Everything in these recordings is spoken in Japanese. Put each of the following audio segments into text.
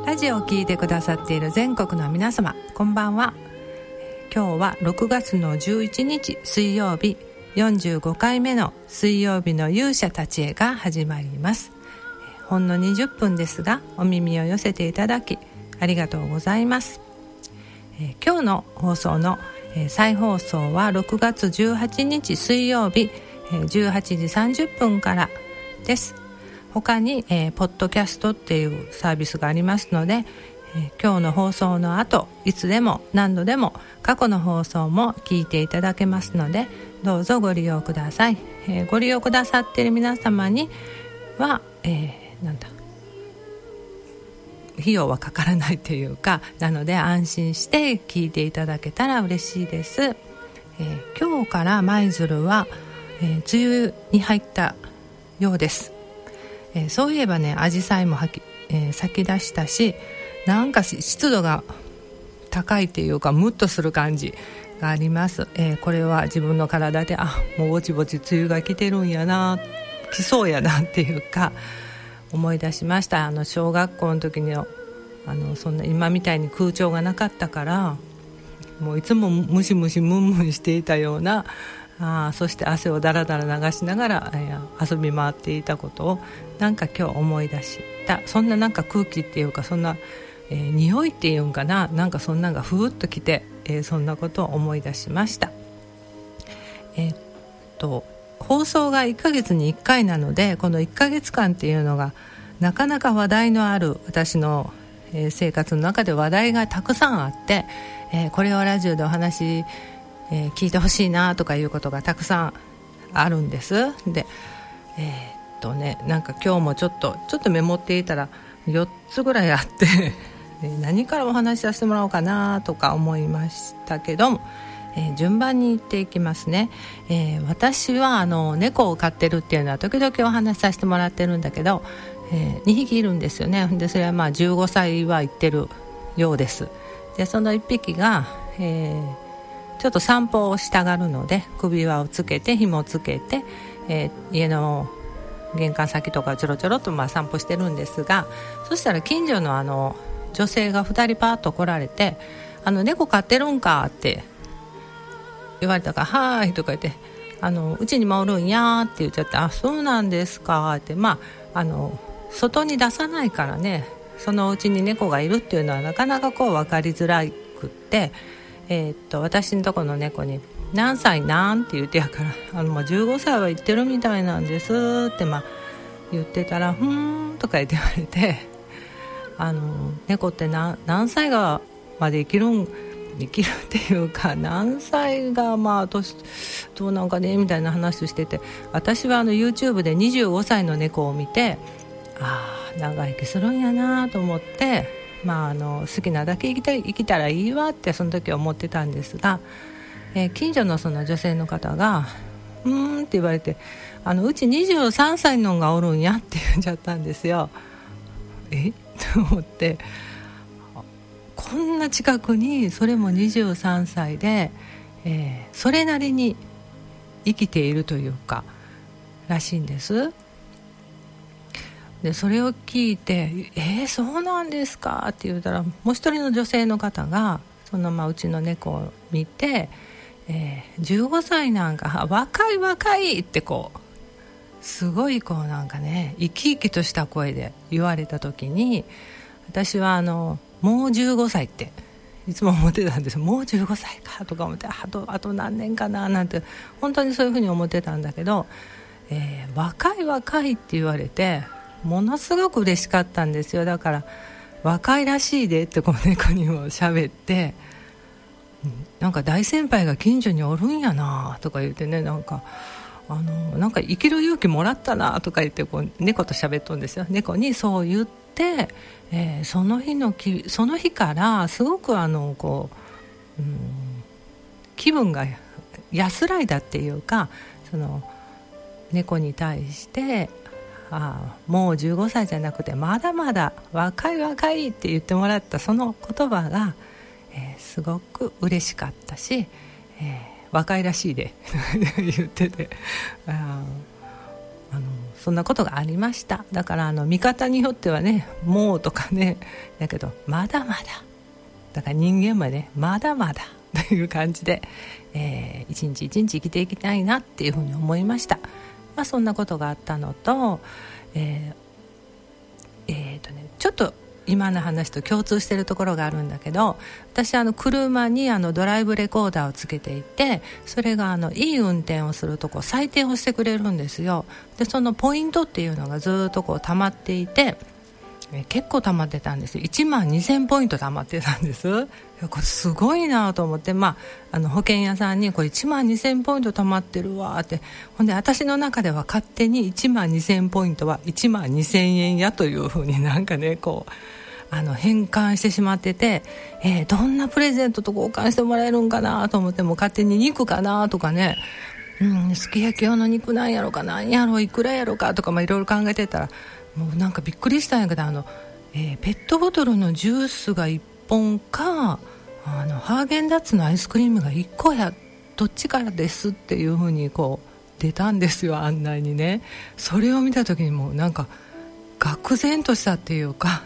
ラジオを聞いてくださっている全国の皆様、こんばんは。今日は6月の11日水曜日、45回目の水曜日の勇者たちへが始まります。ほんの20分ですがお耳を寄せていただきありがとうございます。今日の放送の再放送は6月18日水曜日18時30分からです。他に、ポッドキャストっていうサービスがありますので、今日の放送の後いつでも何度でも過去の放送も聞いていただけますので、どうぞご利用ください。ご利用くださっている皆様には、費用はかからないというか、なので安心して聞いていただけたら嬉しいです。今日から舞鶴は、梅雨に入ったようです。そういえばね、アジサイも咲き出したし、なんか湿度が高いっていうかムッとする感じがあります。これは自分の体でもうぼちぼち梅雨が来てるんやな、来そうやなっていうか思い出しました。小学校の時にそんな今みたいに空調がなかったから、もういつもムシムシムンムンしていたような、そして汗をだらだら流しながら、遊び回っていたことをなんか今日思い出した。そんななんか空気っていうか、そんな、匂いっていうんかな、なんかそんなのがふーっときて、そんなことを思い出しました。放送が1ヶ月に1回なので、この1ヶ月間っていうのがなかなか話題のある、私の、生活の中で話題がたくさんあって、これをラジオでお話聞いてほしいなとかいうことがたくさんあるんです。で、なんか今日もちょっとメモっていたら4つぐらいあって何からお話しさせてもらおうかなとか思いましたけども、順番に言っていきますね。私は猫を飼ってるっていうのは時々お話しさせてもらってるんだけど、2匹いるんですよね。でそれは15歳は行ってるようです。でその1匹が、ちょっと散歩をしたがるので首輪をつけて紐をつけて、家の玄関先とかちょろちょろと散歩してるんですが、そしたら近所の女性が2人パーッと来られて、猫飼ってるんかって言われたから、はーいとか言って、うちにもおるんやって言っちゃって、そうなんですかって、外に出さないからね、そのうちに猫がいるっていうのはなかなか分かりづらくって、私のとこの猫に何歳なんって言ってやから15歳は言ってるみたいなんですって言ってたら、とか言って言われて、猫って何歳がまで生きるっていうか、何歳が年どうなんかねみたいな話をしてて、私はYouTube で25歳の猫を見て、長生きするんやなと思って、好きなだけ生きたらいいわってその時は思ってたんですが、近所のその女性の方がって言われて、うち23歳のがおるんやって言っちゃったんですよ。と思って、こんな近くにそれも23歳で、それなりに生きているというからしいんです。でそれを聞いて、そうなんですかって言ったら、もう一人の女性の方がうちの猫を見て、15歳なんか若いってすごいなんかね、生き生きとした声で言われた時に、私はもう15歳っていつも思ってたんです。もう15歳かとか思って、あと何年かななんて本当にそういうふうに思ってたんだけど、若いって言われてものすごく嬉しかったんですよ。だから若いらしいでって猫にも喋って、なんか大先輩が近所におるんやなとか言ってね、なんか生きる勇気もらったなとか言って猫と喋っとんですよ。猫にそう言って、その日からすごく気分が安らいだっていうか、その猫に対してもう15歳じゃなくてまだまだ若いって言ってもらったその言葉が、すごく嬉しかったし、若いらしいで言ってて、 そんなことがありました。だから見方によってはね、もうとかね、だけどまだまだだから人間もね、まだまだという感じで、一日一日生きていきたいなっていうふうに思いました。そんなことがあったのと、ちょっと今の話と共通しているところがあるんだけど、私車にドライブレコーダーをつけていて、それがいい運転をすると採点をしてくれるんですよ。でそのポイントっていうのがずっと溜まっていて、結構溜まってたんですよ。12,000ポイント溜まってたんです。これすごいなと思って、保険屋さんにこれ12,000ポイント溜まってるわって、ほんで私の中では勝手に12,000ポイントは12,000円やというふうに変換してしまってて、どんなプレゼントと交換してもらえるんかなと思って、も勝手に肉かなとかね、すき焼き用の肉なんやろか、なんやろ、いくらやろかとかいろいろ考えてたら、もうびっくりしたんやけど、ペットボトルのジュースが1本か、ハーゲンダッツのアイスクリームが1個や、どっちからですっていう風に出たんですよ、案内にね。それを見た時にもう愕然としたっていうか、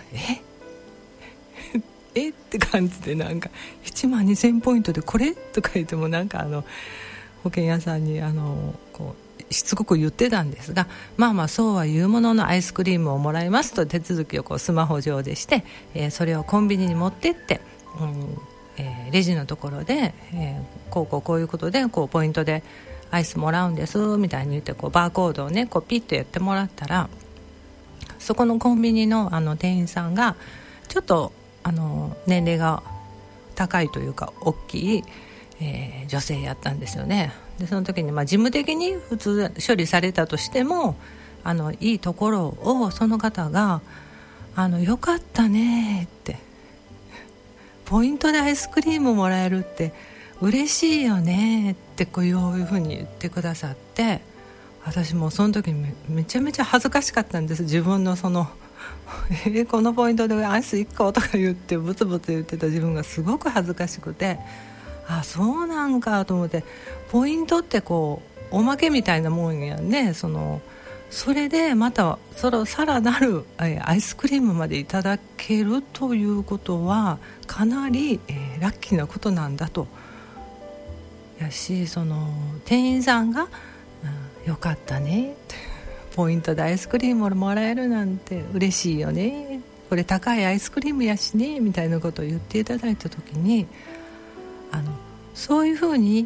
って感じで、12,000ポイントでこれとか言っても、保険屋さんにしつこく言ってたんですが、そうは言うもののアイスクリームをもらいますと手続きをスマホ上でして、それをコンビニに持ってって、レジのところで、こういうことでポイントでアイスもらうんですみたいに言って、バーコードをねピッとやってもらったら、そこのコンビニの店員さんがちょっと年齢が高いというか大きい、女性やったんですよね。でその時に事務的に普通処理されたとしても、いいところをその方がよかったねって、ポイントでアイスクリームもらえるって嬉しいよねってこういうふうに言ってくださって、私もその時にめちゃめちゃ恥ずかしかったんです。自分のこのポイントでアイス1個とか言ってブツブツ言ってた自分がすごく恥ずかしくて、そうなんかと思って、ポイントっておまけみたいなもんやね。それでまたさらなるアイスクリームまでいただけるということはかなり、ラッキーなことなんだと。やし、店員さんが、よかったねポイントでアイスクリームをもらえるなんて嬉しいよね、これ高いアイスクリームやしねみたいなことを言っていただいた時に、そういうふうに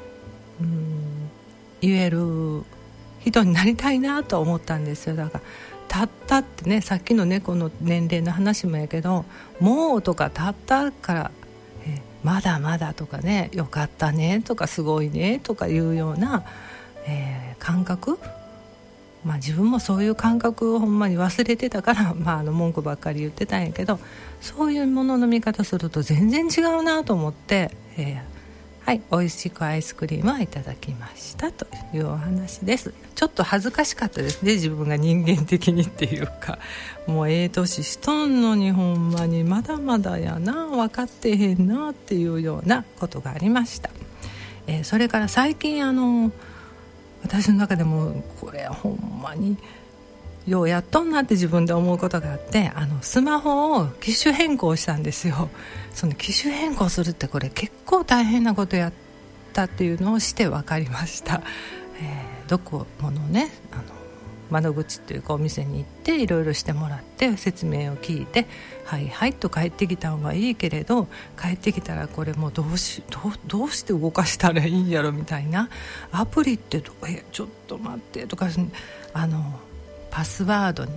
言える人になりたいなと思ったんですよ。だからたったってね、さっきの猫の年齢の話もやけど、もうとかたったから、まだまだとかね、よかったねとかすごいねとかいうような、感覚、自分もそういう感覚をほんまに忘れてたから、文句ばっかり言ってたんやけど、そういうものの見方すると全然違うなと思って、美味しくアイスクリームはいただきましたというお話です。ちょっと恥ずかしかったですね、自分が人間的にっていうか、もう年しとんのにほんまにまだまだやな、分かってへんなっていうようなことがありました。それから最近私の中でもこれほんまにようやっとんなって自分で思うことがあって、スマホを機種変更したんですよ。その機種変更するってこれ結構大変なことやったっていうのをして分かりました。ドコモのね窓口っていうかお店に行っていろいろしてもらって説明を聞いて、はいはいと帰ってきたのはいいけれど、帰ってきたらこれもうどうして動かしたらいいんやろみたいな、アプリってちょっと待ってとか、パスワードに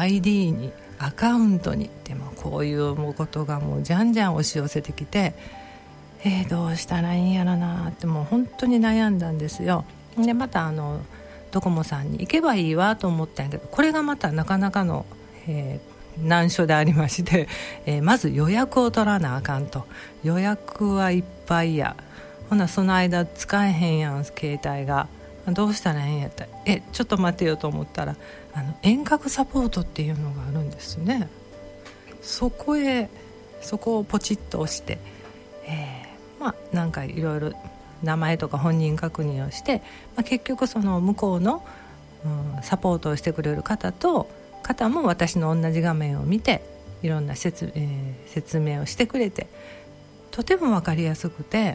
ID にアカウントにでもこういうことがもうじゃんじゃん押し寄せてきて、どうしたらいいんやろなってもう本当に悩んだんですよ。でまたドコモさんに行けばいいわと思ったんやけど、これがまたなかなかの、難所でありまして、まず予約を取らなあかんと。予約はいっぱいや、ほなその間使えへんやん携帯が、どうしたらいいんやったらちょっと待てよと思ったら遠隔サポートっていうのがあるんですね。そこをポチッと押して、なんかいろいろ名前とか本人確認をして、結局その向こうの、 サポートをしてくれる方も私の同じ画面を見ていろんな説明をしてくれて、とても分かりやすくて、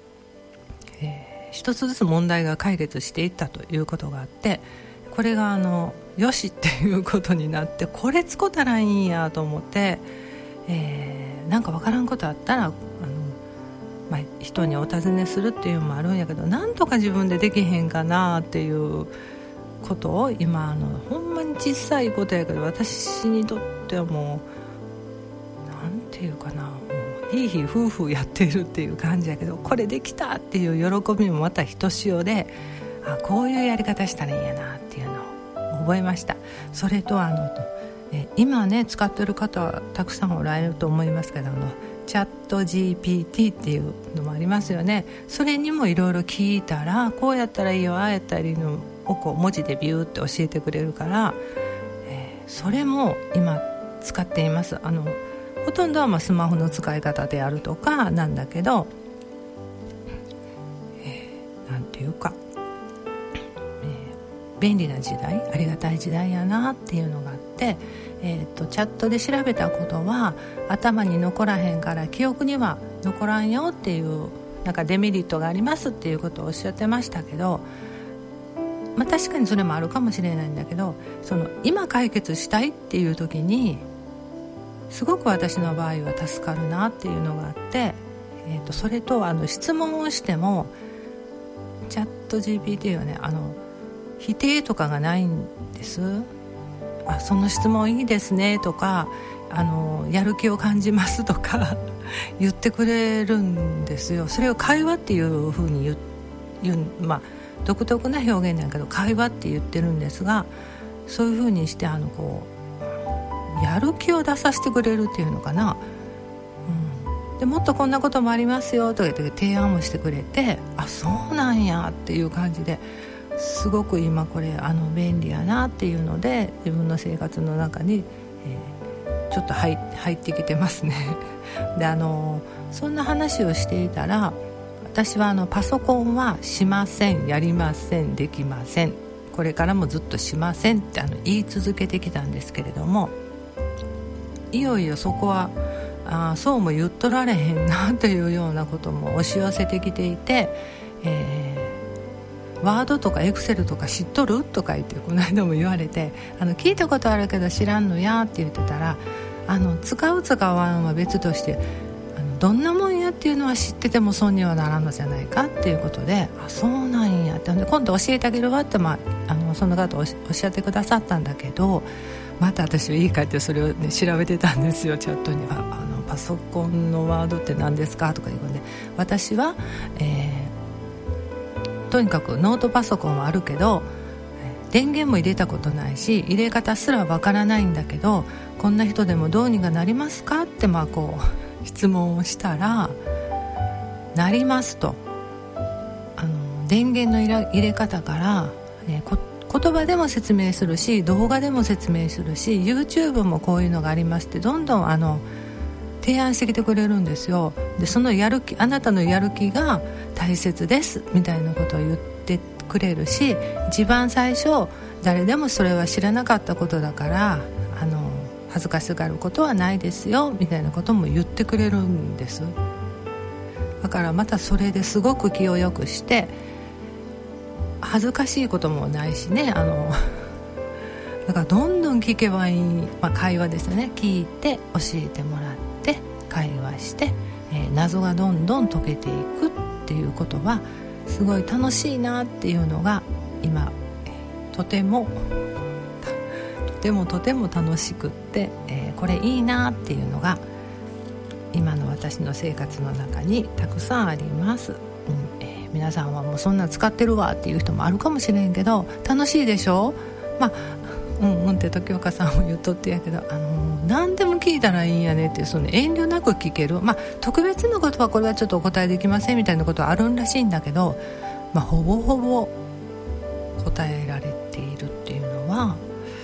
一つずつ問題が解決していったということがあって、これがよしっていうことになって、これ使ったらいいんやと思って、なんか分からんことあったら人にお尋ねするっていうのもあるんやけど、なんとか自分でできへんかなっていうことを今ほんまに小さいことやけど、私にとってはもうなんていうかな、もうひいひい夫婦やっているっていう感じやけど、これできたっていう喜びもまたひとしおで、こういうやり方したらいいんやなっていうのを覚えました。それと今ね使ってる方はたくさんおられると思いますけど、チャット GPT っていうのもありますよね。それにもいろいろ聞いたら、こうやったらいいよ、ああやったらいいのをこう文字でビューって教えてくれるから、それも今使っています。ほとんどはスマホの使い方であるとかなんだけど、なんていうか、便利な時代、ありがたい時代やなっていうのがあって、チャットで調べたことは頭に残らへんから記憶には残らんよっていうなんかデメリットがありますっていうことをおっしゃってましたけど、確かにそれもあるかもしれないんだけど、今解決したいっていう時にすごく私の場合は助かるなっていうのがあって、それと質問をしてもチャット GPT はね否定とかがないんです。その質問いいですねとかやる気を感じますとか言ってくれるんですよ。それを会話っていう風に言う、独特な表現なんだけど会話って言ってるんですが、そういう風にしてこうやる気を出させてくれるっていうのかな、でもっとこんなこともありますよとか言って提案もしてくれて、そうなんやっていう感じで、すごく今これ便利やなっていうので自分の生活の中に、ちょっと入ってきてますねでそんな話をしていたら、私はパソコンはしません、やりません、できません、これからもずっとしませんって言い続けてきたんですけれども、いよいよそこはそうも言っとられへんなというようなことも押し寄せてきていて、ワードとかエクセルとか知っとるとか言ってこの間も言われて、聞いたことあるけど知らんのやって言ってたら、使う使わんは別としてどんなもんやっていうのは知ってても損にはならんのじゃないかっていうことで、そうなんやって今度教えてあげるわって、その方おっしゃってくださったんだけど、また私はいいかってそれを、調べてたんですよ。チャットにはパソコンのワードって何ですかとか言うので、私は、とにかくノートパソコンはあるけど電源も入れたことないし入れ方すらわからないんだけど、こんな人でもどうにかなりますかってこう質問をしたら、なりますと。電源の入れ方から、言葉でも説明するし動画でも説明するし YouTube もこういうのがありますってどんどん提案してきてくれるんですよ。でそのあなたのやる気が大切ですみたいなことを言ってくれるし、一番最初誰でもそれは知らなかったことだから恥ずかしがることはないですよみたいなことも言ってくれるんです。だからまたそれですごく気をよくして恥ずかしいこともないしね、だからどんどん聞けばいい、会話ですよね。聞いて教えてもらって会話して、謎がどんどん解けていくっていうことはすごい楽しいなっていうのが今とても楽しくって、これいいなっていうのが今の私の生活の中にたくさんあります。皆さんはもうそんな使ってるわっていう人もあるかもしれんけど、楽しいでしょ。って時岡さんも言っとってやけど、何でも聞いたらいいんやねって、その遠慮なく聞ける、特別なことはこれはちょっとお答えできませんみたいなことはあるんらしいんだけど、ほぼほぼ答えられているっていうのは、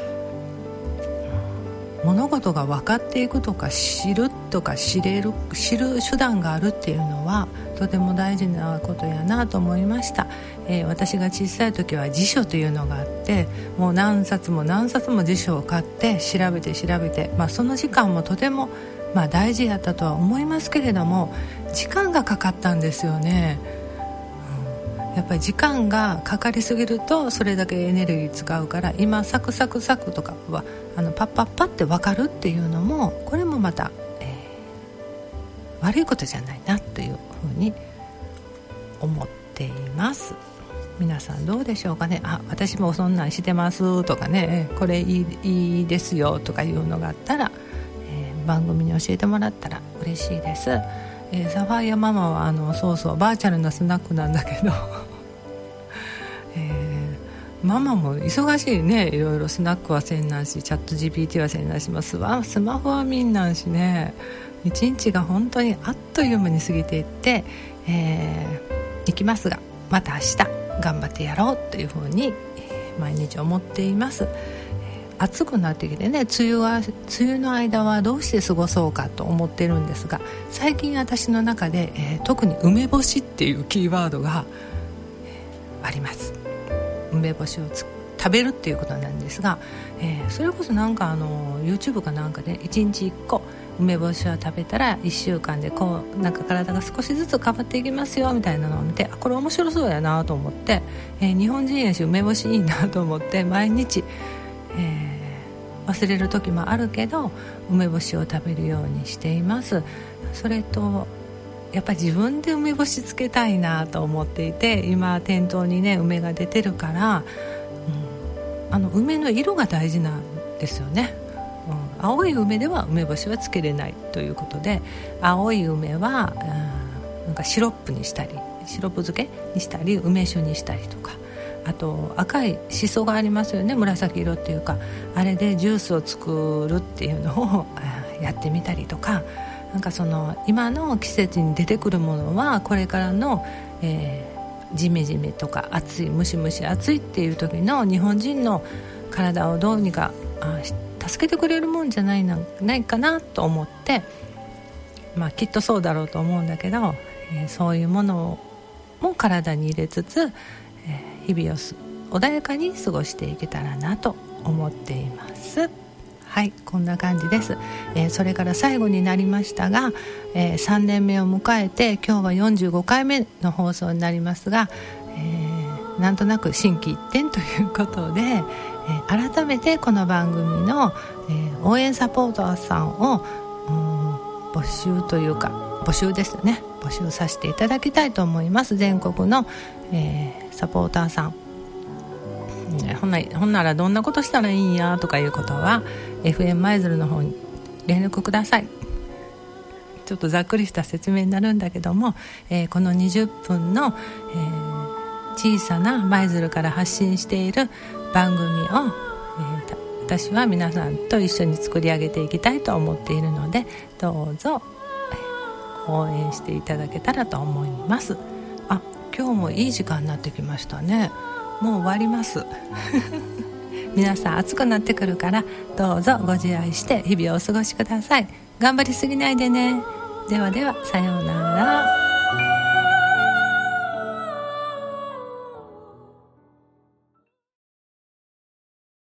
物事が分かっていくとか知るとか知る手段があるっていうのはとても大事なことやなと思いました。 私が小さい時は辞書というのがあって、もう何冊も何冊も辞書を買って調べて、その時間もとても大事だったとは思いますけれども、時間がかかったんですよね。やっぱり時間がかかりすぎるとそれだけエネルギー使うから、今サクサクとかはパッパッパって分かるっていうのも、これもまた、悪いことじゃないなというふうに思っています。皆さんどうでしょうかね。私もそんなんしてますとかね、これいいですよとかいうのがあったら、番組に教えてもらったら嬉しいです。サファイアママはそうバーチャルなスナックなんだけどママも忙しいね。いろいろスナックはせんなんし、チャット GPT はせんなんしますわ、スマホは見んなんしね、一日が本当にあっという間に過ぎていって、いきますが、また明日頑張ってやろうというふうに、毎日思っています。暑くなってきてね、梅雨の間はどうして過ごそうかと思ってるんですが、最近私の中で、特に梅干しっていうキーワードが、あります。梅干しを食べるっていうことなんですが、それこそYouTube かなんかで1日1個梅干しを食べたら1週間で体が少しずつ変わっていきますよみたいなのを見て、これ面白そうやなと思って、日本人やし梅干しいいなと思って毎日、忘れる時もあるけど梅干しを食べるようにしています。それとやっぱり自分で梅干しつけたいなと思っていて、今店頭にね梅が出てるから、梅の色が大事なんですよね。青い梅では梅干しはつけれないということで、青い梅はシロップにしたり、シロップ漬けにしたり、梅酒にしたりとか、あと赤いシソがありますよね、紫色っていうか、あれでジュースを作るっていうのをやってみたりとか、今の季節に出てくるものはこれからの、ジメジメとか暑い、ムシムシ暑いっていう時の日本人の体をどうにか助けてくれるもんじゃないかなと思って、きっとそうだろうと思うんだけど、そういうものも体に入れつつ、日々を穏やかに過ごしていけたらなと思っています。はい、こんな感じです。それから最後になりましたが、3年目を迎えて今日は45回目の放送になりますが、なんとなく心機一転ということで、改めてこの番組の、応援サポーターさんを募集というか募集ですね、募集させていただきたいと思います。全国の、サポーターさん、ほんならどんなことしたらいいんやとかいうことは FM 舞鶴の方に連絡ください。ちょっとざっくりした説明になるんだけども、この20分の、小さな舞鶴から発信している番組を、私は皆さんと一緒に作り上げていきたいと思っているので、どうぞ応援していただけたらと思います。今日もいい時間になってきましたね。もう終わります皆さん暑くなってくるからどうぞご自愛して日々をお過ごしください。頑張りすぎないでね。ではでは、さようなら。